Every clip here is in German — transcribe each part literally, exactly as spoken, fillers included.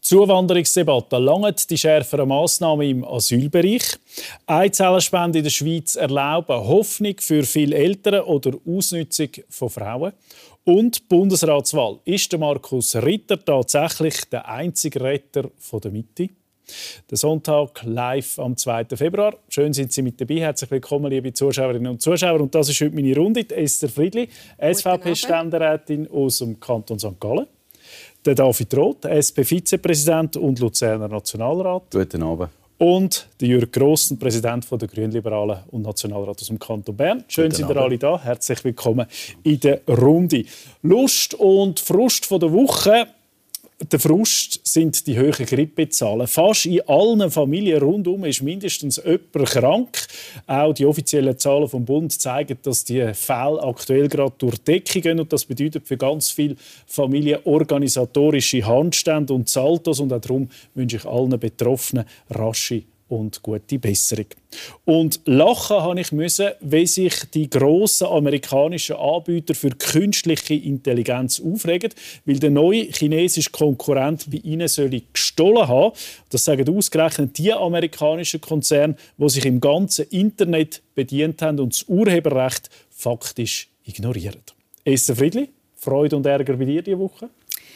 Zuwanderungsdebatte. Lange die schärferen Massnahmen im Asylbereich. Eizellenspende in der Schweiz erlauben Hoffnung für viele Eltern oder Ausnutzung von Frauen. Und die Bundesratswahl. Ist der Markus Ritter tatsächlich der einzige Retter von der Mitte? Der Sonntag live am zweiten Februar. Schön sind Sie mit dabei. Herzlich willkommen, liebe Zuschauerinnen und Zuschauer. Und das ist heute meine Runde. Esther Friedli, S V P-Ständerätin aus dem Kanton Sankt Gallen. Der David Roth, S P-Vizepräsident und Luzerner Nationalrat. Guten Abend. Und der Jürg Grossen, Präsident der Grünliberalen und Nationalrat aus dem Kanton Bern. Schön, sind ihr alle da. Herzlich willkommen in der Runde. Lust und Frust von der Woche. Der Frust sind die hohen Grippezahlen. Fast in allen Familien rundum ist mindestens jemand krank. Auch die offiziellen Zahlen vom Bund zeigen, dass die Fälle aktuell gerade durch die Decke gehen. Und das bedeutet für ganz viele Familien organisatorische Handstände und Saltos. Und auch darum wünsche ich allen Betroffenen rasche und gute Besserung. Und lachen habe ich müssen, wie sich die grossen amerikanischen Anbieter für künstliche Intelligenz aufregen, weil der neue chinesische Konkurrent bei ihnen soll gestohlen haben. Das sagen ausgerechnet die amerikanischen Konzerne, die sich im ganzen Internet bedient haben und das Urheberrecht faktisch ignorieren. Esther Friedli, Freude und Ärger bei dir diese Woche?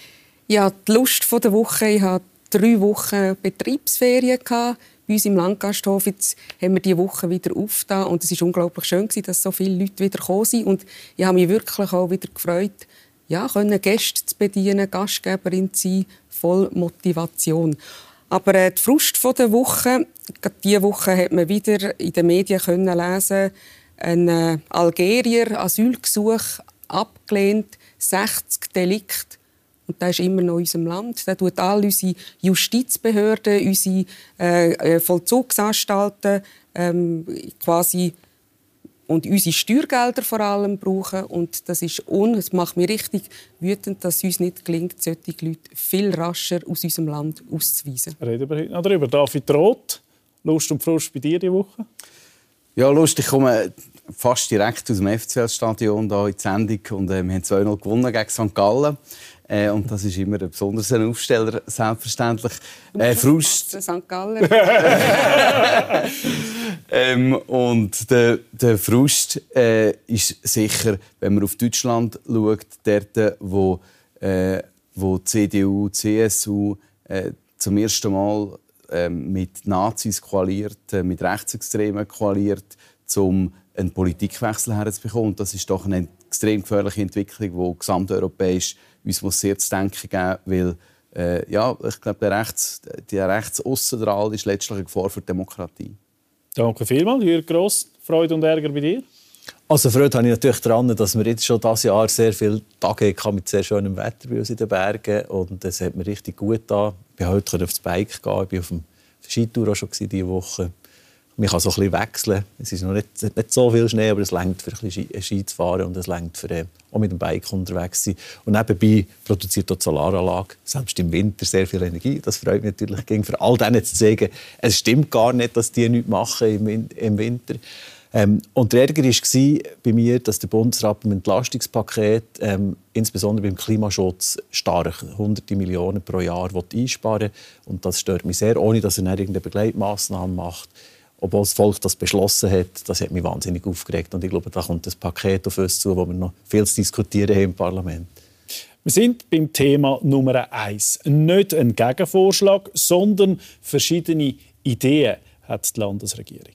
Ja, die Lust der Woche. Ich hatte drei Wochen Betriebsferien. Bei uns im Landgasthof jetzt haben wir diese Woche wieder aufgetan und es war unglaublich schön, dass so viele Leute wieder gekommen sind. Und ich habe mich wirklich auch wieder gefreut, ja, können Gäste zu bedienen, Gastgeberin zu sein, voll Motivation. Aber äh, die Frust der Woche, gerade diese Woche hat man wieder in den Medien können lesen, ein äh, Algerier Asylgesuch abgelehnt, sechzig Delikte. Und der ist immer noch in unserem Land. Der tut all unsere Justizbehörden, unsere äh, Vollzugsanstalten ähm, quasi und unsere Steuergelder vor allem brauchen. Und das ist un es macht mich richtig wütend, dass es uns nicht gelingt, solche Leute viel rascher aus unserem Land auszuweisen. Reden wir heute noch darüber. David Roth, Lust und Frust bei dir diese Woche? Ja, Lust, ich komme fast direkt aus dem F C L-Stadion in die Sendung. Und, äh, wir haben zwei null gewonnen gegen Sankt Gallen. Äh, und das ist immer ein besonderer Aufsteller, selbstverständlich. Äh, Frust. Sankt Gallen. ähm, und der, der Frust äh, ist sicher, wenn man auf Deutschland schaut, dort, wo, äh, wo C D U, C S U äh, zum ersten Mal äh, mit Nazis koaliert, äh, mit Rechtsextremen koaliert, um einen Politikwechsel herzubekommen. Und das ist doch eine extrem gefährliche Entwicklung, die gesamteuropäisch uns muss sehr zu denken geben, weil äh, ja, ich glaube, der Rechts, der Rechtsaußendrall ist letztlich eine Gefahr für die Demokratie. Danke vielmals, Jürg Gross. Freude und Ärger bei dir? Also Freude habe ich natürlich daran, dass wir jetzt schon dieses Jahr sehr viele Tage hatten mit sehr schönem Wetter bei uns in den Bergen. Und das hat mir richtig gut getan. Ich konnte heute auf das Bike gehen. Ich war auf dem Skitour auch schon diese Woche. Man kann so ein bisschen wechseln. Es ist noch nicht, nicht so viel Schnee, aber es reicht für ein bisschen Ski zu fahren und es reicht für äh, auch mit dem Bike unterwegs zu sein. Und nebenbei produziert auch die Solaranlage selbst im Winter sehr viel Energie. Das freut mich natürlich, gegen für all denen zu sagen, es stimmt gar nicht, dass die nichts machen im, im Winter. Ähm, und der Ärger war bei mir, dass der Bundesrat beim Entlastungspaket ähm, insbesondere beim Klimaschutz stark hunderte Millionen pro Jahr einsparen will. Und das stört mich sehr, ohne dass er irgendeine Begleitmaßnahme macht. Obwohl das Volk das beschlossen hat, das hat mich wahnsinnig aufgeregt. Und ich glaube, da kommt das Paket auf uns zu, wo wir noch viel zu diskutieren haben im Parlament. Wir sind beim Thema Nummer eins. Nicht ein Gegenvorschlag, sondern verschiedene Ideen hat die Landesregierung.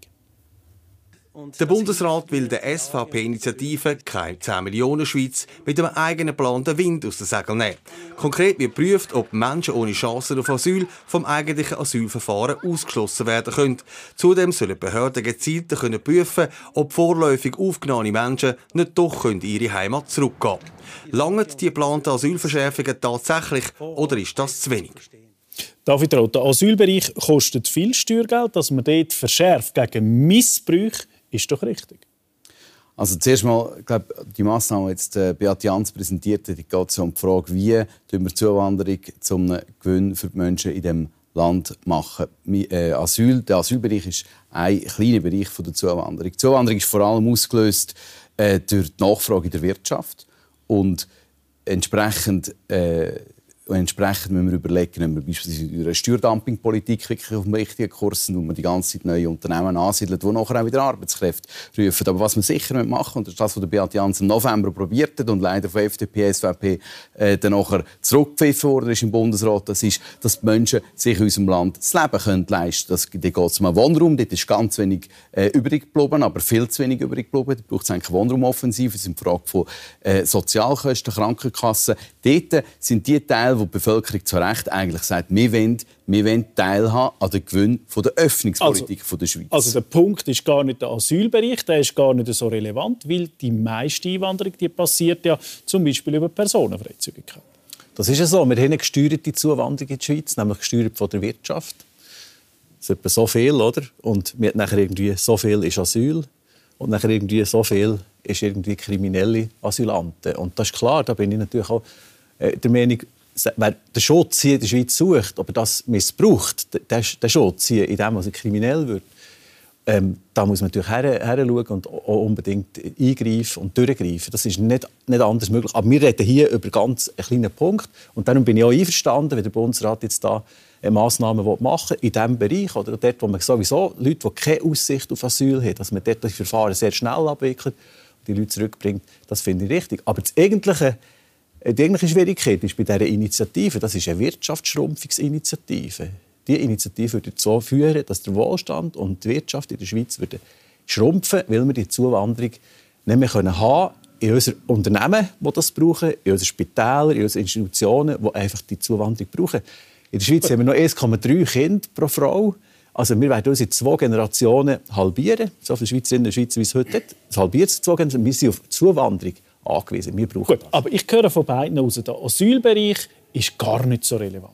Der Bundesrat will der S V P-Initiative «Keine zehn Millionen Schweiz» mit einem eigenen Plan den Wind aus den Segeln nehmen. Konkret wird geprüft, ob Menschen ohne Chancen auf Asyl vom eigentlichen Asylverfahren ausgeschlossen werden können. Zudem sollen Behörden gezielt können prüfen, ob vorläufig aufgenommene Menschen nicht doch in ihre Heimat zurückgehen können. Langen die geplanten Asylverschärfungen tatsächlich oder ist das zu wenig? David Roth, der Asylbereich kostet viel Steuergeld, dass man dort verschärft gegen Missbrauch, ist doch richtig. Also zuerst mal, ich glaube, die Massnahme, die jetzt äh, Beate Jans präsentiert hat, geht es um die Frage, wie tun wir Zuwanderung zum Gewinn für die Menschen in diesem Land machen. Äh, Asyl, der Asylbereich ist ein kleiner Bereich von der Zuwanderung. Die Zuwanderung ist vor allem ausgelöst äh, durch die Nachfrage in der Wirtschaft und entsprechend äh, Und entsprechend müssen wir überlegen, ob wir beispielsweise in einer Steuerdumpingpolitik wirklich auf dem richtigen Kurs sind, wo man die ganze Zeit neue Unternehmen ansiedelt, die nachher auch wieder Arbeitskräfte rufen. Aber was wir sicher machen müssen, und das ist das, was Beat Jans im November probiert hat und leider von F D P, S V P äh, dann nachher zurückgepfiffen worden ist im Bundesrat, das ist, dass die Menschen sich in unserem Land das Leben können leisten können. Da geht es um einen Wohnraum, dort ist ganz wenig äh, übrig geblieben, aber viel zu wenig übrig geblieben. Da braucht es eigentlich Wohnraumoffensive, es sind Frage von äh, Sozialkosten, Krankenkassen. Dort sind die Teile, wo die Bevölkerung zu Recht eigentlich sagt, wir wollen, wir wollen teilhaben an den Gewinn von der Öffnungspolitik also, der Schweiz. Also der Punkt ist gar nicht der Asylbereich, der ist gar nicht so relevant, weil die meiste Einwanderung die passiert ja zum Beispiel über Personenfreizügigkeit. Das ist ja so. Wir haben eine gesteuerte Zuwanderung in die Schweiz, nämlich gesteuert von der Wirtschaft. Das ist etwa so viel, oder? Und wir haben nachher irgendwie so viel ist Asyl und nachher irgendwie so viel ist irgendwie kriminelle Asylanten. Und das ist klar, da bin ich natürlich auch der Meinung, wer den Schutz hier in der Schweiz sucht, aber das missbraucht, den Schutz hier, in dem, was er kriminell wird, ähm, da muss man natürlich her, her schauen und auch unbedingt eingreifen und durchgreifen. Das ist nicht, nicht anders möglich. Aber wir reden hier über ganz einen kleinen Punkt. Und darum bin ich auch einverstanden, wenn der Bundesrat jetzt da Massnahmen machen will in diesem Bereich. Oder dort, wo man sowieso Leute, die keine Aussicht auf Asyl haben, dass man dort das Verfahren sehr schnell abwickelt und die Leute zurückbringt, das finde ich richtig. Aber das eigentliche Die eigentliche Schwierigkeit ist bei dieser Initiative, das ist eine Wirtschaftsschrumpfungsinitiative. Diese Initiative würde dazu führen, dass der Wohlstand und die Wirtschaft in der Schweiz würde schrumpfen, weil wir die Zuwanderung nicht mehr haben können in unseren Unternehmen, die das brauchen, in unseren Spitälern, in unseren Institutionen, die einfach die Zuwanderung brauchen. In der Schweiz haben wir noch eins Komma drei Kinder pro Frau. Also wir werden uns in zwei Generationen halbieren. So viele Schweizerinnen und Schweizer, wie es heute hat. Es halbiert sich zwei Generationen. Wir sind auf Zuwanderung angewiesen. Wir brauchen Gut, das. Aber ich höre von beiden aus, der Asylbereich ist gar nicht so relevant.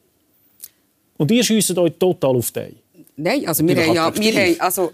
Und ihr schiesst euch total auf den. Nein, also wir haben ja, wir haben, also,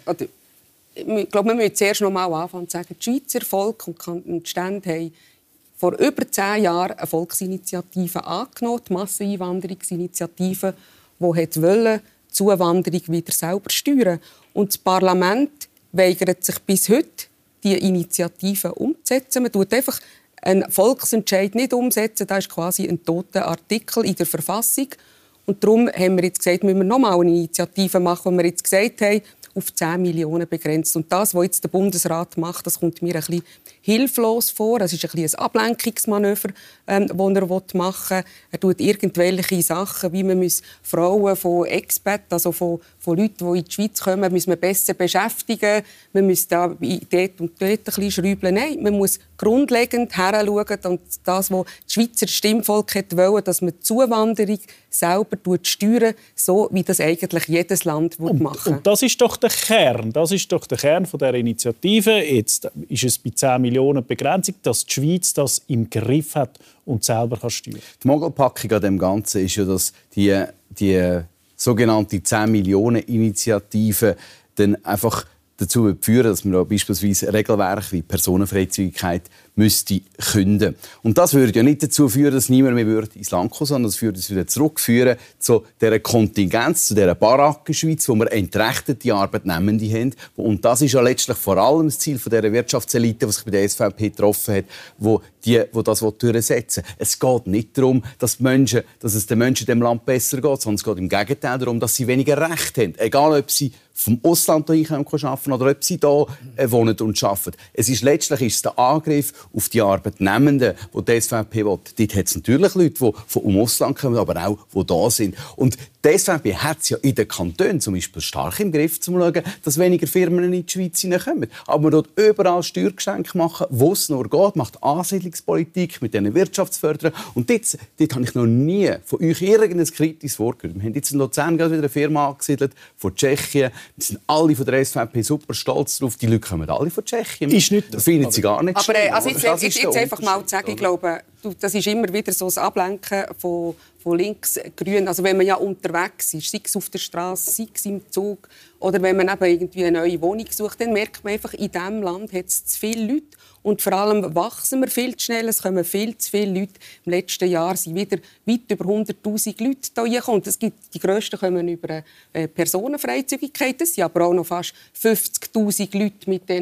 ich glaube, wir müssen zuerst noch mal anfangen zu sagen, die Schweizer Volk und die Stände haben vor über zehn Jahren eine Volksinitiative angenommen, die Masseneinwanderungsinitiative, die wollte, die Zuwanderung wieder selber steuern. Und das Parlament weigert sich bis heute, diese Initiative umzusetzen. Man tut einfach einen Volksentscheid nicht umsetzen. Das ist quasi ein toter Artikel in der Verfassung. Und darum haben wir jetzt gesagt, müssen wir noch mal eine Initiative machen, wo wir jetzt gesagt haben, auf zehn Millionen begrenzt. Und das, was jetzt der Bundesrat macht, das kommt mir ein bisschen hilflos vor. Es ist ein bisschen ein Ablenkungsmanöver, ähm, das er machen will. Er tut irgendwelche Sachen, wie man muss Frauen von Expats, also von, von Leuten, die in die Schweiz kommen, müssen wir besser beschäftigen. Man muss da dort und dort ein bisschen schrauben. Nein, man muss grundlegend heranschauen. Und das, was das Schweizer Stimmvolk wollte, dass man die Zuwanderung selber steuern, so wie das eigentlich jedes Land machen will. Und das ist doch der Kern. Das ist doch der Kern dieser Initiative. Jetzt ist es bei zehn Millionen Begrenzung, dass die Schweiz das im Griff hat und selber kann steuern. Die Mogelpackung an dem Ganzen ist ja, dass die, die sogenannte zehn Millionen Initiative dann einfach dazu führen, dass man beispielsweise Regelwerke wie Personenfreizügigkeit müsste künden. Und das würde ja nicht dazu führen, dass niemand mehr würde ins Land kommen, sondern es würde uns wieder zurückführen zu dieser Kontingenz, zu dieser Barackenschweiz, wo wir entrechtete Arbeitnehmende haben. Und das ist ja letztlich vor allem das Ziel von dieser Wirtschaftselite, die sich bei der S V P getroffen hat, wo die, wo das durchsetzen will. Es geht nicht darum, dass, die Menschen, dass es den Menschen in diesem Land besser geht, sondern es geht im Gegenteil darum, dass sie weniger Recht haben. Egal, ob sie vom Ausland hierher arbeiten oder ob sie hier wohnen und arbeiten. Es ist, letztlich ist es der Angriff auf die Arbeitnehmenden, die die S V P will. Dort hat es natürlich Leute, die vom Ausland kommen, aber auch die da sind. Und die S V P hat es ja in den Kantonen zum Beispiel stark im Griff, um zu schauen, dass weniger Firmen in die Schweiz hineinkommen. Aber man dort überall Steuergeschenke machen, wo es nur geht, macht Ansiedlungspolitik mit diesen Wirtschaftsförderern. Und dort, dort habe ich noch nie von euch irgendein kritisches Wort gehört. Wir haben jetzt in Luzern gerade wieder eine Firma angesiedelt, von Tschechien. Wir sind alle von der S V P super stolz drauf. Die Leute kommen alle von Tschechien. Ist nicht das finden sie gar nicht aber, schlimm. Also jetzt, jetzt, jetzt, jetzt einfach mal zu sagen, ich glaube, das ist immer wieder so ein Ablenken von, von links-grün. Also wenn man ja unterwegs ist, sei es auf der Straße, sei es im Zug oder wenn man eben irgendwie eine neue Wohnung sucht, dann merkt man einfach, in diesem Land hat es zu viele Leute. Und vor allem wachsen wir viel zu schnell. Es kommen viel zu viele Leute. Im letzten Jahr sind wieder weit über hunderttausend Leute hierher gekommen. Es gibt, die grössten kommen über äh, Personenfreizügigkeit. Es sind aber auch noch fast fünfzigtausend Leute mit diesen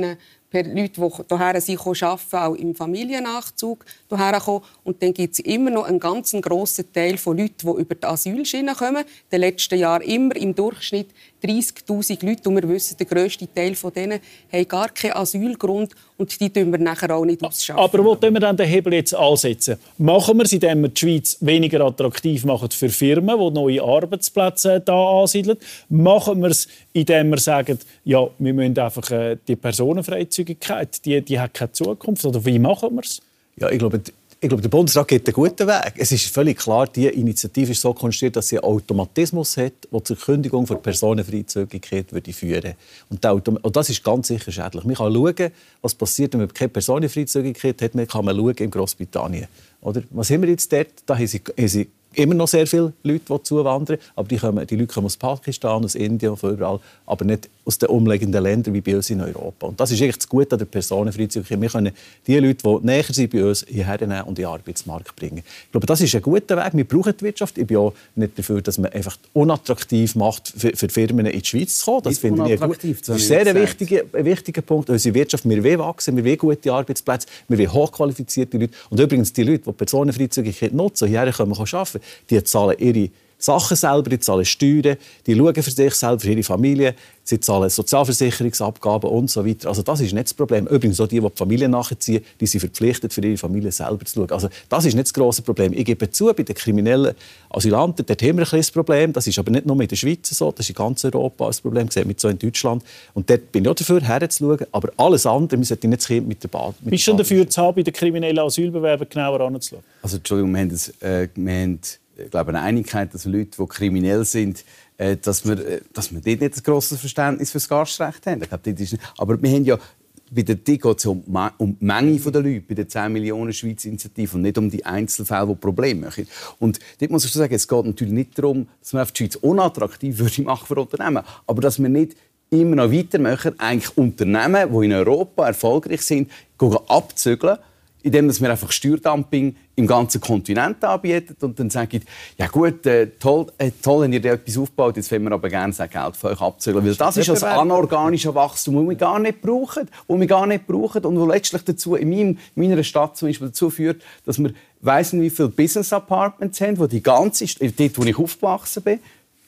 Leute, die hierher sind, arbeiten, auch im Familiennachzug hierher kommen. Und dann gibt es immer noch einen ganz grossen Teil von Leuten, die über die Asylschiene kommen. In den letzten Jahren immer im Durchschnitt dreissigtausend Leute. Und wir wissen, der grösste Teil von denen hat gar keinen Asylgrund. Und die tun wir nachher auch nicht ausschaffen. Aber wo tun wir dann den Hebel jetzt ansetzen? Machen wir es, indem wir die Schweiz weniger attraktiv machen für Firmen, die neue Arbeitsplätze hier ansiedeln? Machen wir es, indem wir sagen, ja, wir müssen einfach äh, die Personenfreizügigkeit, die, die hat keine Zukunft? Oder wie machen wir es? Ja, ich glaube, ich glaube, der Bundesrat geht einen guten Weg. Es ist völlig klar, die Initiative ist so konstruiert, dass sie einen Automatismus hat, der zur Kündigung von Personenfreizügigkeit würde führen würde. Und das ist ganz sicher schädlich. Man kann schauen, was passiert, wenn man keine Personenfreizügigkeit hat. Man kann man schauen in Grossbritannien. Oder? Was haben wir jetzt dort? Da haben sie, haben sie immer noch sehr viele Leute, die zuwandern. Aber die, kommen, die Leute kommen aus Pakistan, aus Indien, von überall. Aber nicht aus den umliegenden Ländern wie bei uns in Europa. Und das ist eigentlich das Gute an der Personenfreizügigkeit. Wir können die Leute, die näher sind bei uns, hierher nehmen und in den Arbeitsmarkt bringen. Ich glaube, das ist ein guter Weg. Wir brauchen die Wirtschaft. Ich bin auch nicht dafür, dass man einfach unattraktiv macht, für, für Firmen in die Schweiz zu kommen. Das finde ich gut. Das ist sehr ein wichtiger, ein wichtiger Punkt. Unsere Wirtschaft, wir wollen wachsen, wir wollen gute Arbeitsplätze, wir wollen hochqualifizierte Leute. Und übrigens, die Leute, die Personenfreizügigkeit nutzen, hierher können wir arbeiten, die zahlen ihre Sachen selber, die zahlen Steuern, die schauen für sich selber, für ihre Familie, sie zahlen Sozialversicherungsabgaben und so weiter. Also das ist nicht das Problem. Übrigens auch die, die die Familie nachziehen, die sind verpflichtet, für ihre Familie selber zu schauen. Also das ist nicht das grosse Problem. Ich gebe zu, bei den kriminellen Asylanten, dort haben wir ein kleines Problem. Das ist aber nicht nur in der Schweiz so, das ist in ganz Europa ein Problem. Das sieht man so in Deutschland. Und dort bin ich auch dafür, herzuschauen. Aber alles andere, wir sollten nicht das Kind mit der Bade. Bist du schon dafür zu haben, bei den kriminellen Asylbewerbern genauer anzuschauen? Also Entschuldigung, wir haben, das, äh, wir haben ich glaube, eine Einigkeit, dass Leute, die kriminell sind, äh, dass, wir, äh, dass wir dort nicht ein grosses Verständnis für das Gastrecht haben. Ich glaube, das ist nicht. Aber wir haben ja, bei der D I geht es ja um, um die Menge der Leute, bei der zehn Millionen Schweiz-Initiative und nicht um die Einzelfälle, die Probleme machen. Und dort muss ich sagen, es geht natürlich nicht darum, dass man die Schweiz unattraktiv würde machen für Unternehmen, aber dass wir nicht immer noch weitermachen, eigentlich Unternehmen, die in Europa erfolgreich sind, abzügeln, indem wir einfach Steuerdumping im ganzen Kontinent anbieten und dann sagen, ja gut, äh, toll, äh, toll, wenn ihr da etwas aufbaut, jetzt wollen wir aber gerne das Geld von euch abzügeln. Weil das ist ein anorganisches Wachstum, das wir gar nicht brauchen, das wir gar nicht brauchen und das letztlich dazu in, meinem, in meiner Stadt zum Beispiel dazu führt, dass wir weiss nicht, wie viele Business Apartments haben, wo die ganze, dort, wo ich aufgewachsen bin,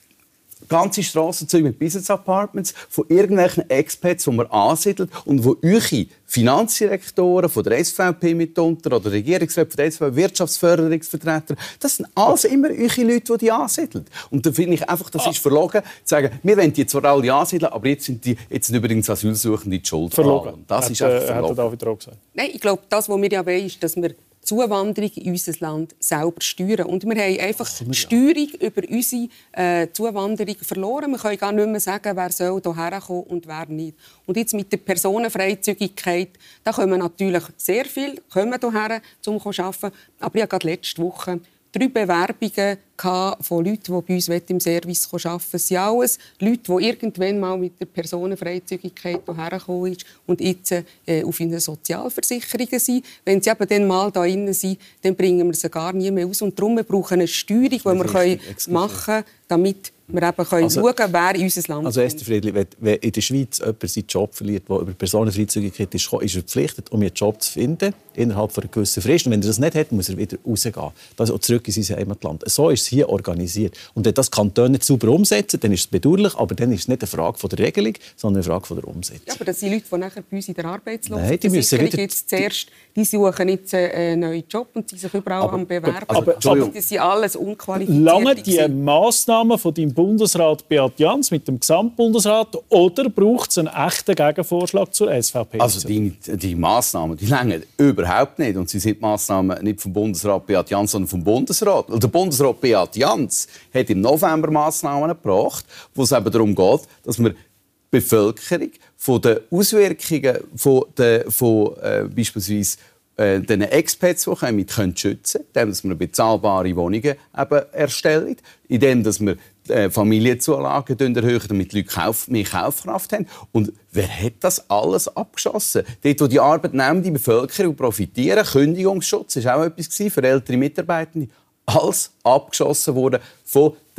ganze Strassenzüge mit Business Apartments von irgendwelchen Expats, die man ansiedelt und wo eure Finanzdirektoren von der S V P mitunter oder Regierungsräte von der S V P, Wirtschaftsförderungsvertreter, das sind alles immer eure Leute, die die ansiedeln. Und da finde ich einfach, das ist verlogen, zu sagen, wir wollen die zwar alle ansiedeln, aber jetzt sind, die, jetzt sind übrigens Asylsuchende die Schuld. Verlogen. Das hat, ist einfach äh, verlogen. Hat David auch gesagt. Nein, ich glaube, das, was wir ja wollen, ist, dass wir Zuwanderung in unser Land selber steuern. Und wir haben einfach die Steuerung über unsere äh, Zuwanderung verloren. Wir können gar nicht mehr sagen, wer soll hierher kommen und wer nicht. Und jetzt mit der Personenfreizügigkeit, da kommen natürlich sehr viele hierher, um zu arbeiten. Aber ich hatte gerade letzte Woche drei Bewerbungen von Leuten, die bei uns im Service arbeiten wollen. Es sind alles Leute, die irgendwann mal mit der Personenfreizügigkeit hergekommen sind und jetzt äh, auf unseren Sozialversicherungen sind. Wenn sie eben dann mal da drin sind, dann bringen wir sie gar nie mehr aus. Und darum brauchen wir eine Steuerung, die wir können machen können, damit wir eben können also, schauen können, wer in unser Land Also Esther Friedli, wenn, wenn in der Schweiz jemand seinen Job verliert, der über Personenfreizügigkeit ist, ist er verpflichtet, um einen Job zu finden, innerhalb einer gewissen Frist. Und wenn er das nicht hat, muss er wieder rausgehen. Das ist auch zurück in sein Heimatland. So ist es hier organisiert. Und wenn das Kantone nicht sauber umsetzen, dann ist es bedauerlich, aber dann ist es nicht eine Frage von der Regelung, sondern eine Frage von der Umsetzung. Ja, aber das sind Leute, die nachher bei uns in der Arbeitslosigkeit Nein, die müssen wieder... jetzt zuerst, die suchen jetzt einen neuen Job und sind sich überall aber, am Bewerben. Aber, aber, aber das sind alles unqualifizierte. Lange die Massnahmen von deinem Bundesrat Beat Jans mit dem Gesamtbundesrat oder braucht es einen echten Gegenvorschlag zur S V P? Also die, die Massnahmen, die länger überhaupt nicht. Und sie sind Massnahmen nicht vom Bundesrat Beat Jans, sondern vom Bundesrat. Der Bundesrat Beat Jans hat im November Massnahmen gebracht, wo es eben darum geht, dass wir die Bevölkerung von den Auswirkungen von, der, von äh, beispielsweise äh, den Expats, die kommen, können schützen können, indem wir bezahlbare Wohnungen eben erstellen, indem wir äh, Familienzulagen erhöhen, damit die Leute Kauf, mehr Kaufkraft haben. Und wer hat das alles abgeschossen? Dort, wo die arbeitnehmende Bevölkerung profitieren, Kündigungsschutz war auch etwas für ältere Mitarbeitende, alles abgeschossen wurde von den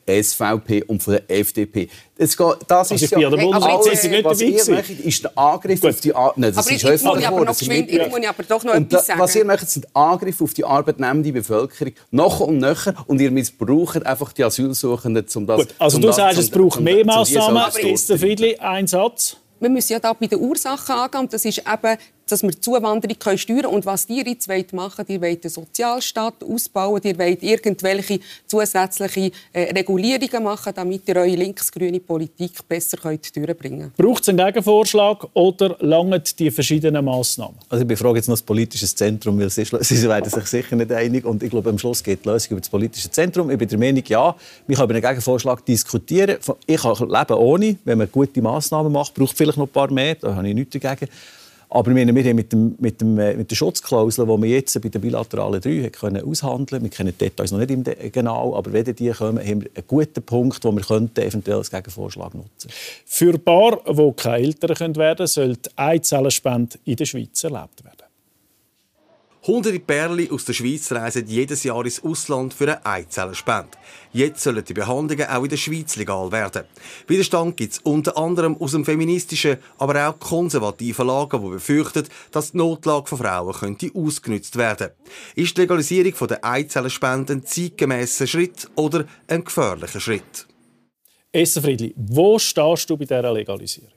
S V P und von der F D P. Das, geht, das also ist ich bin ja, an der Bundesratssitzung nicht was dabei ihr macht, ist ein Angriff Gut. auf die Ar Nein, das aber ist ich, ich, muss aber noch geschwind, ich muss aber doch noch und etwas da, sagen. Was ihr macht, sind Angriffe auf die arbeitnehmende Bevölkerung. Noch und nöcher. Und ihr missbraucht einfach die Asylsuchenden, um das... Gut, also um du das, sagst, um, es braucht um, mehr um, Massnahmen. um Esther Friedli, ein Satz. Wir müssen ja da bei den Ursachen angehen. Und das ist eben, dass wir die Zuwanderung können steuern können. Und was ihr jetzt machen wollt, ihr wollt den Sozialstaat ausbauen, ihr wollt irgendwelche zusätzliche äh, Regulierungen machen, damit ihr eure linksgrüne Politik besser könnt durchbringen könnt. Braucht es einen Gegenvorschlag oder langen die verschiedenen Massnahmen? Also ich befrage jetzt noch das politische Zentrum, weil sie, sie werden sich sicher nicht einig. Und ich glaube, am Schluss geht die Lösung über das politische Zentrum. Ich bin der Meinung, ja, wir können über einen Gegenvorschlag diskutieren. Ich kann leben ohne, wenn man gute Massnahmen macht, braucht vielleicht noch ein paar mehr, da habe ich nichts dagegen. Aber wir haben mit, dem, mit, dem, mit der Schutzklausel, die wir jetzt bei den bilateralen drei können aushandeln, wir kennen die Details noch nicht genau, aber wenn die kommen, haben wir einen guten Punkt, wo wir eventuell als Gegenvorschlag nutzen können. Für Paare, die keine Eltern werden können, soll die Eizellenspende in der Schweiz erlebt werden. Hunderte Pärchen aus der Schweiz reisen jedes Jahr ins Ausland für eine Eizellenspende. Jetzt sollen die Behandlungen auch in der Schweiz legal werden. Widerstand gibt es unter anderem aus dem feministischen, aber auch konservativen Lager, die befürchten, dass die Notlage von Frauen könnte ausgenutzt werden. Ist die Legalisierung der Eizellenspende ein zeitgemäßer Schritt oder ein gefährlicher Schritt? Esther Friedli, wo stehst du bei dieser Legalisierung?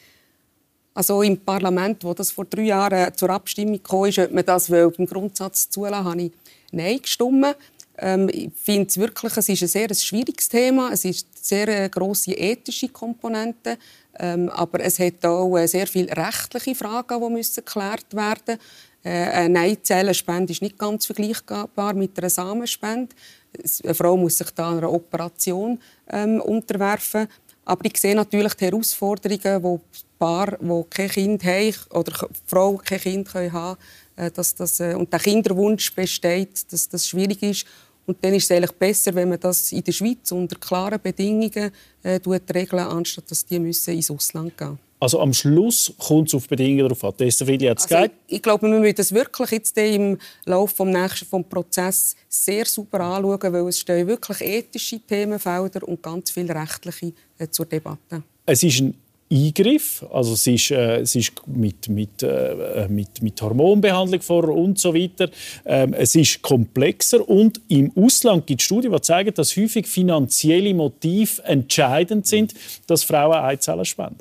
Also im Parlament, wo das vor drei Jahren zur Abstimmung kam, ob man das im Grundsatz zulassen will, habe ich Nein gestimmt. Ähm, ich finde es wirklich, es ist ein sehr schwieriges Thema. Es ist eine sehr grosse ethische Komponente. Ähm, aber es hat auch sehr viele rechtliche Fragen, die müssen geklärt werden müssen. Äh, eine Eizellenspende ist nicht ganz vergleichbar mit einer Samenspende. Eine Frau muss sich da einer Operation ähm, unterwerfen. Aber ich sehe natürlich die Herausforderungen, wo Paar, die kein Kind haben oder Frauen kein Kind haben können, dass das, und der Kinderwunsch besteht, dass das schwierig ist. Und dann ist es eigentlich besser, wenn man das in der Schweiz unter klaren Bedingungen äh, regeln, anstatt dass die müssen ins Ausland gehen müssen. Also am Schluss kommt es auf Bedingungen darauf an. Esther Friedli hat es also gesagt. Ich, ich glaube, wir müssen das wirklich jetzt im Laufe des nächsten vom Prozess sehr super anschauen, weil es stehen wirklich ethische Themenfelder und ganz viele rechtliche äh, zur Debatte. Es ist ein Eingriff, also es ist, äh, es ist mit, mit, äh, mit, mit Hormonbehandlung vor und so weiter. Ähm, es ist komplexer und im Ausland gibt es Studien, die zeigen, dass häufig finanzielle Motive entscheidend sind, dass Frauen Eizellen spenden.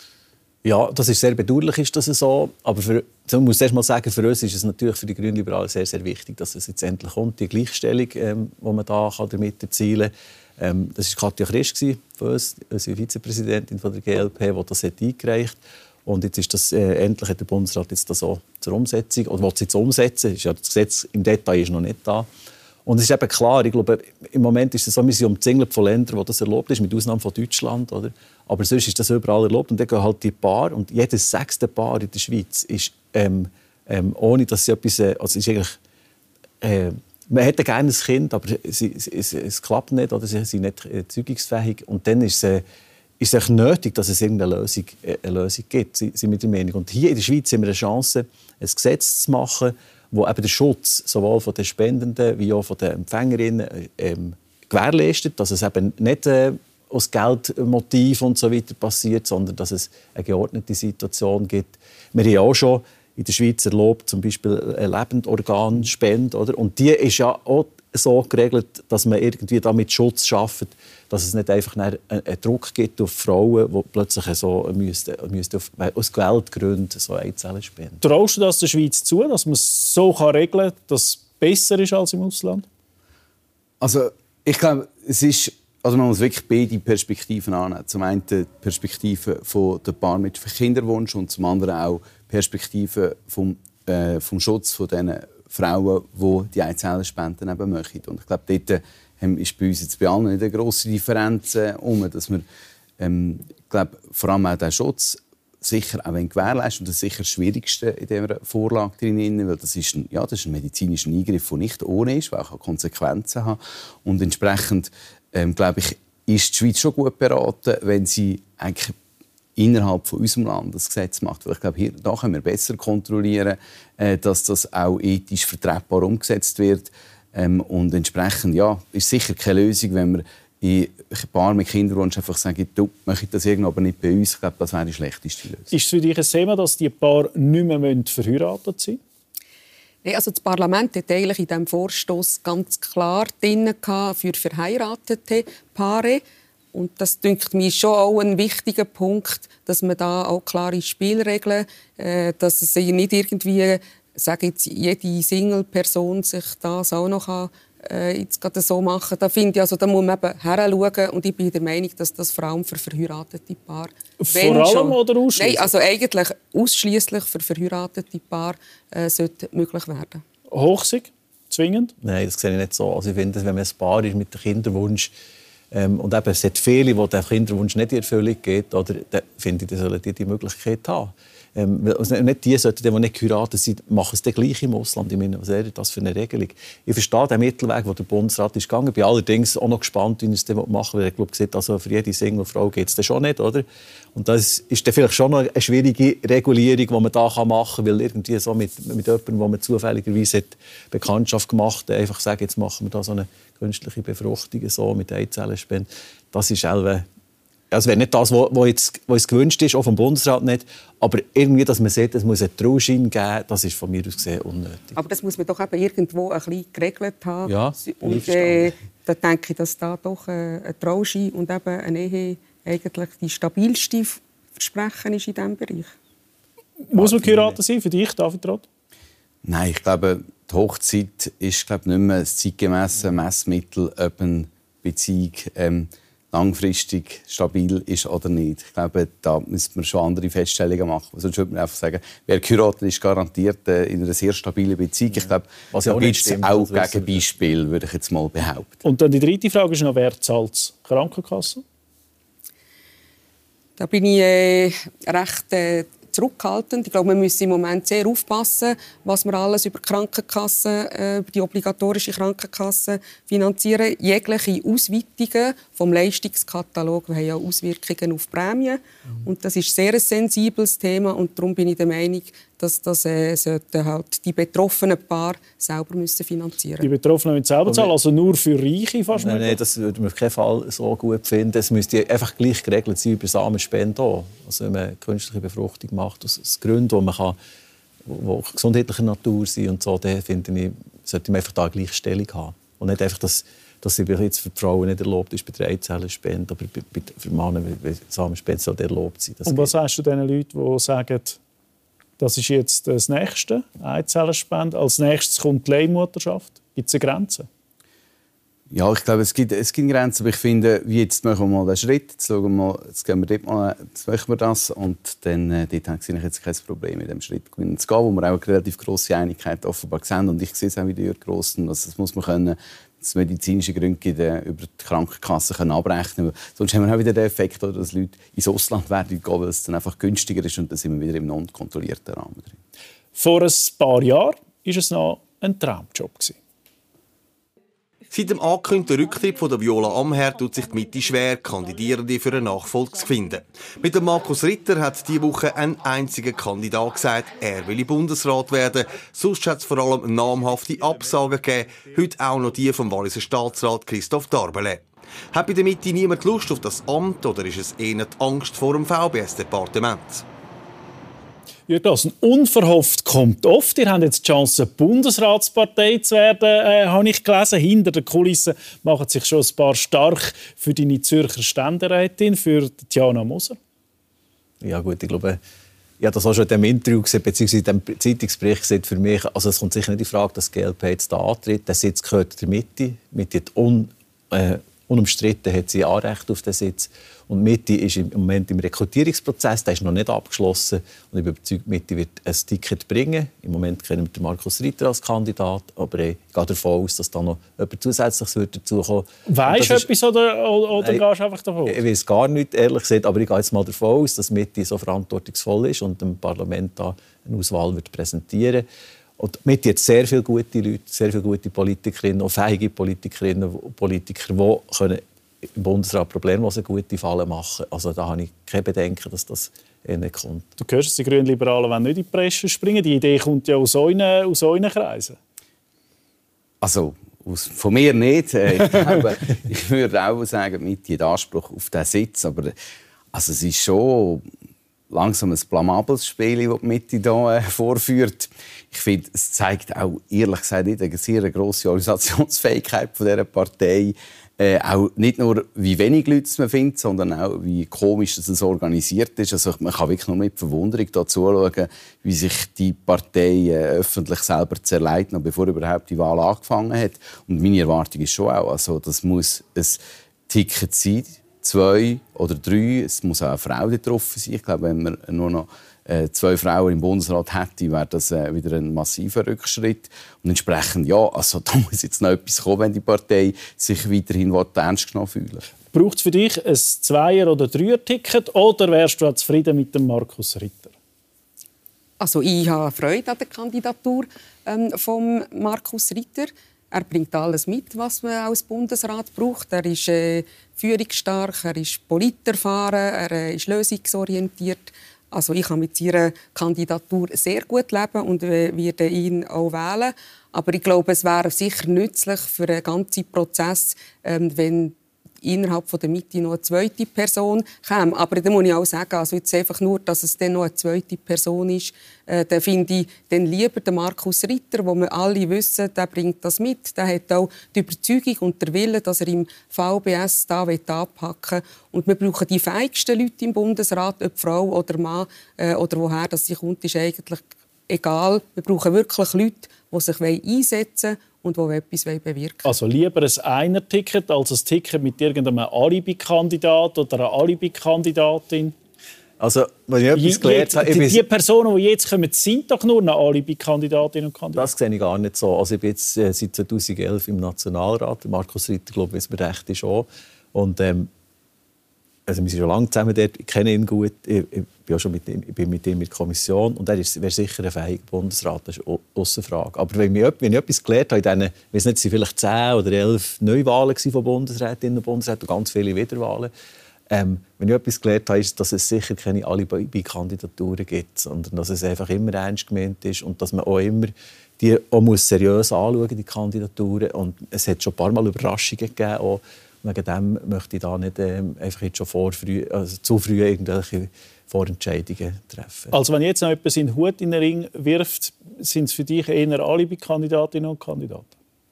Ja, das ist sehr bedauerlich, ist das so. Aber für, ich muss erst mal sagen, für uns ist es natürlich für die Grünliberalen sehr, sehr wichtig, dass es jetzt endlich kommt, die Gleichstellung, ähm, die man da damit erzielen kann. Ähm, das war Katja Christ von uns, unsere Vizepräsidentin von der G L P, die das hat eingereicht hat. Und jetzt ist das, äh, endlich hat der Bundesrat jetzt das so zur Umsetzung, oder will es jetzt umsetzen. Ja, das Gesetz im Detail ist noch nicht da. Und es ist eben klar, ich glaube, im Moment ist es so, wir sind umzingelt von Ländern, wo das erlaubt ist, mit Ausnahme von Deutschland. Oder? Aber sonst ist das überall erlaubt. Und dann gehen halt die Paar, und jedes sechste Paar in der Schweiz ist, ähm, ähm, ohne dass sie etwas, äh, also ist eigentlich, äh, man hätte gerne ein Kind, aber sie, es, es klappt nicht oder sie sind nicht erzeugungsfähig. Und dann ist es, äh, ist es nötig, dass es irgendeine Lösung, äh, eine Lösung gibt, sind wir der Meinung. Und hier in der Schweiz haben wir eine Chance, ein Gesetz zu machen, wo eben der Schutz sowohl von den Spendenden wie auch von den Empfängerinnen ähm, gewährleistet, dass es eben nicht äh, aus Geldmotiv und so weiter passiert, sondern dass es eine geordnete Situation gibt. Wir haben auch schon in der Schweiz erlaubt, zum Beispiel eine Lebendorganspende, oder? Und die ist ja auch so geregelt, dass man irgendwie damit Schutz schafft, dass es nicht einfach einen, einen Druck gibt auf Frauen, die plötzlich so müssten, müssten auf, aus Geldgründen so Eizellen spenden. Traust du das der Schweiz zu, dass man es so regeln kann, dass es besser ist als im Ausland? Also ich glaube, es ist, also man muss wirklich beide Perspektiven annehmen. Zum einen die Perspektive von der Paar mit Kinderwunsch und zum anderen auch die Perspektive vom, äh, vom Schutz von diesen Frauen, die die Eizellenspenden eben möchten. Und ich glaube, dort ähm, ist bei uns jetzt bei allen nicht eine grosse Differenz äh, um, dass wir ähm, ich glaube, vor allem auch den Schutz sicher auch gewährleisten. Und das ist sicher das Schwierigste in dieser Vorlage drin, weil das ist ein, ja, das ist ein medizinischer Eingriff, der nicht ohne ist, der auch Konsequenzen hat. Und entsprechend ähm, glaube ich, ist die Schweiz schon gut beraten, wenn sie eigentlich innerhalb von unserem Land das Gesetz macht. Weil ich glaube, hier, da können wir besser kontrollieren, äh, dass das auch ethisch vertretbar umgesetzt wird. Ähm, und entsprechend ja, ist sicher keine Lösung, wenn wir in Paaren mit Kinderwunsch einfach sagen, du möchtest das irgendwie aber nicht bei uns. Ich glaube, das wäre die schlechteste Lösung. Ist es für dich ein Thema, dass die Paare nicht mehr verheiratet sein müssen? Nee, also das Parlament hat eigentlich in diesem Vorstoss ganz klar drin für verheiratete Paare. Und das dünkt mir schon auch ein wichtiger Punkt, dass man da auch klare Spielregeln, äh, dass es nicht irgendwie, sage jetzt, jede Single-Person sich das auch noch kann, äh, jetzt gerade so machen. Da finde ich, also da muss man eben hinschauen und ich bin der Meinung, dass das vor allem für verheiratete Paare, vor allem schon, oder ausschließlich? Nein, also eigentlich ausschließlich für verheiratete Paare äh, sollte möglich werden. Hochsig? Zwingend? Nein, das sehe ich nicht so. Also ich finde, wenn man ein Paar ist mit dem Kinderwunsch, Ähm, und eben, es hat viele, wo der Kinderwunsch nicht in Erfüllung geht, oder dann finde ich, die sollen die, die Möglichkeit haben. Ähm, also nicht die sollten, die nicht geheiratet sind, machen es dann gleich im Ausland. Ich meine, was wäre das für eine Regelung? Ich verstehe den Mittelweg, den der Bundesrat ist gegangen. Ich bin allerdings auch noch gespannt, wie er es dann machen will. Ich glaube, sieht, also für jede Singlefrau geht es dann schon nicht, oder? Und das ist dann vielleicht schon noch eine schwierige Regulierung, die man da machen kann, weil irgendwie so mit, mit jemandem, wo man zufälligerweise hat Bekanntschaft gemacht hat, einfach sagen, jetzt machen wir da so eine künstliche Befruchtung so mit Eizellenspenden. Das ist also wäre nicht das, was jetzt, was gewünscht ist, auch vom Bundesrat nicht. Aber irgendwie, dass man sieht, es muss einen Trauschein geben, das ist von mir aus gesehen unnötig. Aber das muss man doch eben irgendwo ein bisschen geregelt haben. Ja, und äh, da denke ich, dass da doch äh, ein Trauschein und eben eine Ehe eigentlich die stabilste Versprechen ist in diesem Bereich. Muss man geheiratet sein für dich, David Roth? Nein, ich glaube, die Hochzeit ist glaube nicht mehr ein zeitgemäßes Messmittel, ob eine Beziehung ähm, langfristig stabil ist oder nicht. Ich glaube, da müsste man schon andere Feststellungen machen. Sonst würde man einfach sagen, wer geheiratet ist, garantiert äh, in einer sehr stabilen Beziehung. Ich glaube, was da ja auch gibt es auch Gegenbeispiele, würde ich jetzt mal behaupten. Und dann die dritte Frage ist noch, wer zahlt die Krankenkasse? Da bin ich äh, recht äh, zurückhaltend. Ich glaube, man muss im Moment sehr aufpassen, was wir alles über die Krankenkasse, äh, über die obligatorische Krankenkasse finanzieren. Jegliche Ausweitungen vom Leistungskatalog haben ja Auswirkungen auf die Prämien. Mhm. Und das ist sehr ein sensibles Thema und darum bin ich der Meinung, dass das äh, halt die betroffenen Paare selber müssen finanzieren. Die Betroffenen müssen selber zahlen, also nur für Reiche fast? Nein, nein, das würde man auf keinen Fall so gut finden. Es müsste einfach gleich geregelt sein über Samenspende auch. Also wenn man künstliche Befruchtung macht, aus Gründen, die man kann, die gesundheitlicher Natur sind und so, dann finde ich, sollte man einfach da eine Gleichstellung haben. Und nicht einfach, dass, dass es jetzt für die Frauen nicht erlaubt ist bei der Eizellenspende, aber bei, bei, für Männer bei Samenspende soll erlaubt sein. Das und was geht. sagst du den Leuten, die sagen, das ist jetzt das Nächste, Eizellenspende. Als nächstes kommt die Leihmutterschaft. Gibt es eine Grenze? Ja, ich glaube, es gibt, es gibt Grenzen. Aber ich finde, wie jetzt machen wir mal den Schritt. Jetzt, schauen wir mal, jetzt, gehen wir dort mal, jetzt machen wir das. Und dann äh, dort sehe ich jetzt kein Problem mit dem Schritt zu gehen, wo wir auch eine relativ grosse Einigkeit offenbar sehen. Und ich sehe es auch wieder Jürg Grossen. Also, das muss man können, dass medizinische Gründe äh, über die Krankenkasse können abrechnen können. Sonst haben wir auch wieder den Effekt, dass Leute ins Ausland werden gehen, weil es dann einfach günstiger ist und dann sind wir wieder im non-kontrollierten Rahmen drin. Vor ein paar Jahren war es noch ein Traumjob. Seit dem angekündigten Rücktritt von der Viola Amherd tut sich die Mitte schwer, Kandidierende für einen Nachfolger zu finden. Mit dem Markus Ritter hat diese Woche ein einziger Kandidat gesagt, er will Bundesrat werden. Sonst hat es vor allem namhafte Absagen gegeben, heute auch noch die vom Walliser Staatsrat Christoph Darbele. Hat bei der Mitte niemand Lust auf das Amt oder ist es eher die Angst vor dem V B S-Departement? Jürg Grossen, unverhofft kommt oft. Ihr habt jetzt die Chance, Bundesratspartei zu werden, äh, habe ich gelesen. Hinter den Kulissen machen sich schon ein paar stark für deine Zürcher Ständerätin, für Diana Moser. Ja gut, ich glaube, ich habe das auch schon in diesem Interview gesehen, beziehungsweise in diesem Zeitungsbericht gesehen. Für mich, also es kommt sicher nicht die Frage, dass die G L P jetzt da antritt. Der Sitz gehört der Mitte. Die Mitte hat un, äh, unumstritten hat sie Anrecht auf den Sitz. Und die Mitte ist im Moment im Rekrutierungsprozess, der ist noch nicht abgeschlossen. Und ich bin überzeugt, die Mitte wird ein Ticket bringen. Im Moment kennen wir Markus Ritter als Kandidat, aber ich gehe davon aus, dass da noch jemand Zusätzliches dazukommen wird. Weisst du etwas oder, oder, oder gehst du einfach davon aus? Ich weiß gar nicht, ehrlich gesagt, aber ich gehe jetzt mal davon aus, dass die Mitte so verantwortungsvoll ist und dem Parlament da eine Auswahl wird präsentieren. Und die Mitte hat sehr viele gute Leute, sehr viele gute Politikerinnen, auch fähige Politikerinnen und Politiker, die können im Bundesrat problemlos gute Fallen machen. Also da habe ich keine Bedenken, dass das nicht kommt. Du hörst, die Grünliberalen wollen nicht in die Presse springen. Die Idee kommt ja aus euren, aus euren Kreisen. Also, aus, von mir nicht. Äh, ich, glaube, ich würde auch sagen, die Mitte hat Anspruch auf diesen Sitz. Aber also, es ist schon langsam ein blamables Spiel, das die Mitte hier äh, vorführt. Ich finde, es zeigt auch, ehrlich gesagt, nicht eine sehr grosse Organisationsfähigkeit von dieser Partei. Äh, auch nicht nur, wie wenig Leute man findet, sondern auch, wie komisch dass es organisiert ist. Also, man kann wirklich nur mit Verwunderung da zuschauen, wie sich die Partei äh, öffentlich selber zerleidet, noch bevor überhaupt die Wahl angefangen hat. Und meine Erwartung ist schon auch, also, das muss ein Ticket sein, zwei oder drei. Es muss auch eine Frau drauf sein. Ich glaube, wenn man nur noch äh, zwei Frauen im Bundesrat hätte, wäre das äh, wieder ein massiver Rückschritt. Und entsprechend, ja, also da muss jetzt noch etwas kommen, wenn die Partei sich weiterhin ernst genommen fühlt. Braucht es für dich ein Zweier- oder Dreier-Ticket oder wärst du zufrieden mit dem Markus Ritter? Also ich habe Freude an der Kandidatur ähm, von Markus Ritter. Er bringt alles mit, was man als Bundesrat braucht. Er ist äh, führungsstark, er ist politerfahren, er äh, ist lösungsorientiert. Also ich kann mit seiner Kandidatur sehr gut leben und äh, werde ihn auch wählen. Aber ich glaube, es wäre sicher nützlich für den ganzen Prozess, ähm, wenn innerhalb von der Mitte noch eine zweite Person käme. Aber da muss ich auch sagen, also jetzt einfach nur, dass es dann noch eine zweite Person ist, äh, dann finde ich dann lieber den Markus Ritter, wo wir alle wissen, der bringt das mit. Der hat auch die Überzeugung und den Willen, dass er im V B S da anpacken will. Und wir brauchen die feigsten Leute im Bundesrat, ob Frau oder Mann äh, oder woher das sie kommt, ist eigentlich egal. Wir brauchen wirklich Leute, die sich einsetzen wollen und die etwas bewirken wollen. Also lieber ein Einer-Ticket als ein Ticket mit irgendeinem Alibi-Kandidat oder einer Alibi-Kandidatin? Also, wenn ich etwas gelernt habe... Die, die Personen, die jetzt kommen, sind doch nur eine Alibi-Kandidatinnen und Kandidaten? Das sehe ich gar nicht so. Also ich bin jetzt äh, seit zweitausendelf im Nationalrat. Markus Ritter, glaube ich, ist mir recht ist auch. Und ähm, also wir sind schon lange zusammen dort, ich kenne ihn gut, ich, ich bin auch schon mit ihm, ich bin mit ihm in der Kommission und er wäre sicher ein fähiger Bundesrat, das ist ausser Frage. Aber wenn ich, wenn ich etwas gelernt habe, in diesen, ich weiss nicht, es waren vielleicht zehn oder elf Neuwahlen von Bundesrätinnen und Bundesräten und ganz viele Wiederwahlen. Ähm, wenn ich etwas gelernt habe, ist, dass es sicher keine Alibi-Kandidaturen gibt, sondern dass es einfach immer ernst gemeint ist und dass man auch immer die auch muss seriös anschauen, die Kandidaturen. Und es hat schon ein paar Mal Überraschungen gegeben, auch. Wegen dem möchte ich da nicht ähm, einfach jetzt schon vor früh, also zu früh irgendwelche Vorentscheidungen treffen. Also wenn jetzt noch jemand seinen Hut in den Ring wirft, sind es für dich eher Alibi-Kandidatinnen und Kandidaten?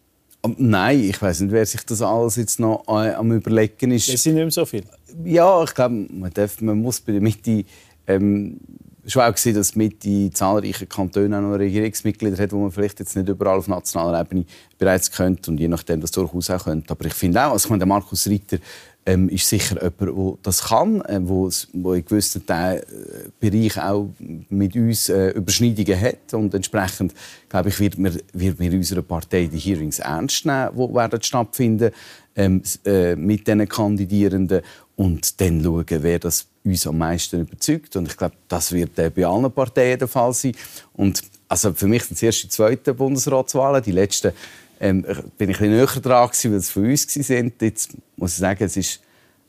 Nein, ich weiss nicht, wer sich das alles jetzt noch äh, am Überlegen ist. Es sind nicht mehr so viele. Ja, ich glaube, man, man muss bei der Mitte ähm, schon auch gesehen, dass mit die zahlreichen Kantone auch noch Regierungsmitglieder hat, die man vielleicht jetzt nicht überall auf nationaler Ebene bereits könnte und je nachdem das durchaus auch könnte. Aber ich finde auch, also ich meine, der Markus Ritter ähm, ist sicher jemand, der das kann, äh, wo, wo in gewissen äh, Bereichen auch mit uns äh, Überschneidungen hat und entsprechend, glaube ich, wird man, wird man in unserer Partei die Hearings ernst nehmen, die werden stattfinden ähm, äh, mit diesen Kandidierenden und dann schauen, wer das uns am meisten überzeugt. Und ich glaube, das wird äh, bei allen Parteien der Fall sein. Und also für mich sind es erst die zweiten Bundesratswahlen. Die letzten ähm, bin ich ein bisschen näher dran gewesen, weil es von uns waren. Jetzt muss ich sagen, es ist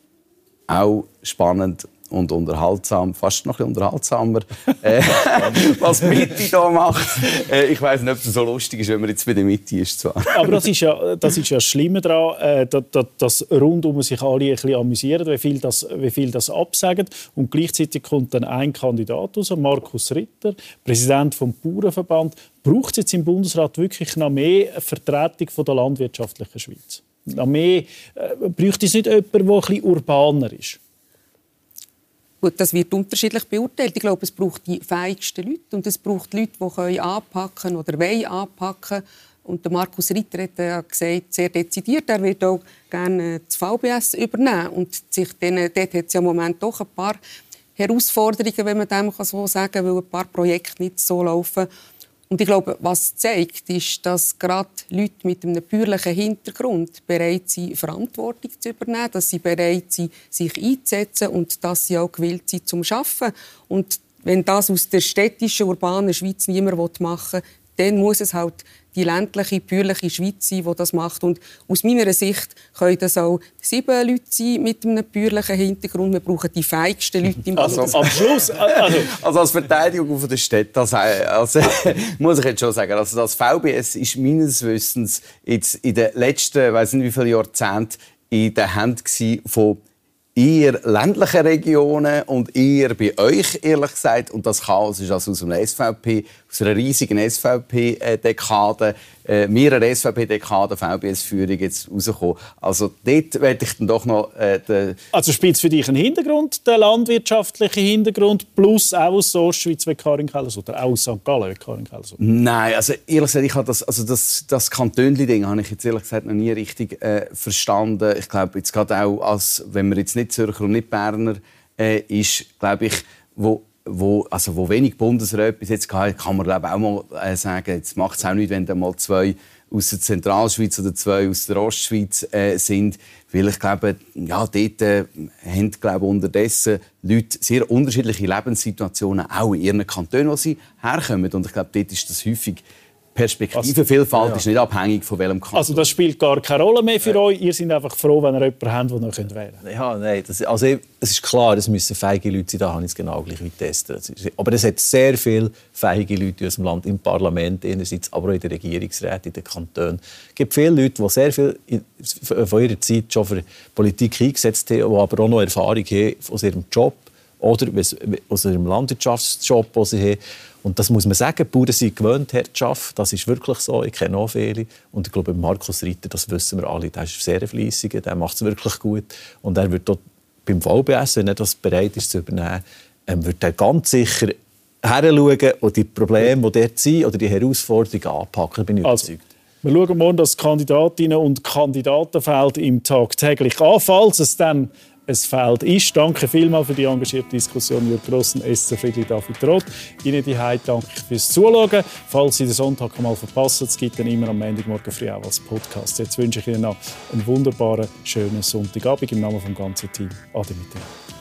auch spannend und unterhaltsam, fast noch ein bisschen unterhaltsamer, äh, was die Mitte hier macht. Äh, ich weiss nicht, ob es so lustig ist, wenn man jetzt bei der Mitte ist. Zwar. Aber das ist ja das, ist ja das Schlimme daran, äh, dass, dass rundum sich alle ein bisschen amüsieren, wie viel das, wie viel das absagen. Und gleichzeitig kommt dann ein Kandidat raus, Markus Ritter, Präsident des Bauernverband. Braucht es jetzt im Bundesrat wirklich noch mehr Vertretung von der landwirtschaftlichen Schweiz? Noch mehr, äh, braucht es nicht jemanden, der ein bisschen urbaner ist? Gut, das wird unterschiedlich beurteilt. Ich glaube, es braucht die fähigsten Leute und es braucht Leute, die anpacken können oder wollen anpacken. Und der Markus Ritter hat ja gesagt, sehr dezidiert, er wird auch gerne das V B S übernehmen. Und sich dann, dort hat es ja im Moment doch ein paar Herausforderungen, wenn man dem so sagen kann, weil ein paar Projekte nicht so laufen. Und ich glaube, was zeigt, ist, dass gerade Leute mit einem bäuerlichen Hintergrund bereit sind, Verantwortung zu übernehmen, dass sie bereit sind, sich einzusetzen und dass sie auch gewillt sind zum Arbeiten. Und wenn das aus der städtischen, urbanen Schweiz niemand machen will, dann muss es halt die ländliche, bäuerliche Schweiz sein, die das macht. Und aus meiner Sicht können das auch sieben Leute sein mit einem bäuerlichen Hintergrund. Wir brauchen die feigsten Leute im also, Bund. am Schluss, also, also als Verteidigung von der Stadt, das, also, muss ich jetzt schon sagen, also das V B S ist meines Wissens jetzt in den letzten, ich weiss nicht wie viele Jahrzehnten in den Händen von eher ländlichen Regionen und eher bei euch, ehrlich gesagt. Und das Chaos ist also aus dem S V P, aus einer riesigen S V P-Dekade, äh, mehrere S V P-Dekaden V B S-Führung jetzt rausgekommen. Also dort werde ich dann doch noch... Äh, den also spielt es für dich einen Hintergrund, den landwirtschaftlichen Hintergrund, plus auch aus der Ostschweiz wie Karin Keller oder auch aus Sankt Gallen wie Karin Keller? Nein, also ehrlich gesagt, ich habe das, also das, das Kantönli-Ding habe ich jetzt ehrlich gesagt noch nie richtig äh, verstanden. Ich glaube, jetzt gerade auch, als, wenn man jetzt nicht Zürcher und nicht Berner äh, ist, glaube ich, wo Wo, also wo wenig Bundesräte bis jetzt hatte, kann man glaube auch mal äh, sagen, jetzt macht es auch nicht, wenn da mal zwei aus der Zentralschweiz oder zwei aus der Ostschweiz äh, sind, weil ich glaube, ja, dort äh, haben glaube unterdessen Leute sehr unterschiedliche Lebenssituationen, auch in ihren Kantonen, wo sie herkommen. Und ich glaube, dort ist das häufig Perspektivenvielfalt, also, ja. ist nicht abhängig von welchem Kanton. Also das spielt gar keine Rolle mehr für euch. Ihr seid einfach froh, wenn ihr jemanden habt, den ihr wählen könnt. Ja, nein, das, also, es ist klar, es müssen feige Leute sein, da habe ich es genau gleich wie testen. Aber es hat sehr viele feige Leute in unserem Land, im Parlament einerseits, aber auch in den Regierungsräten, in den Kantonen. Es gibt viele Leute, die sehr viel von ihrer Zeit schon für Politik eingesetzt haben, die aber auch noch Erfahrung haben aus ihrem Job oder aus ihrem Landwirtschaftsjob, den sie haben. Und das muss man sagen, die Bauern sind gewöhnt, Herrschaft. Das ist wirklich so. Ich kenne auch viele. Und ich glaube, Markus Ritter, das wissen wir alle, der ist sehr fleissig, der macht es wirklich gut. Und er wird dort beim V B S, wenn er das bereit ist zu übernehmen, ähm, wird er ganz sicher hinschauen und die Probleme, die dort sind, oder die Herausforderungen anpacken. Bin ich also, überzeugt. wir schauen morgen das Kandidatinnen- und Kandidatenfeld im tagtäglich an, falls es dann ein Feld ist. Danke vielmals für die engagierte Diskussion. Jürg Gross und Esther Friedli, David Roth. Ihnen die Heid danke ich fürs Zuschauen. Falls Sie den Sonntag einmal verpassen, es gibt dann immer am Montagmorgen früh auch als Podcast. Jetzt wünsche ich Ihnen noch einen wunderbaren, schönen Sonntagabend im Namen des ganzen Teams. Ade miteinander.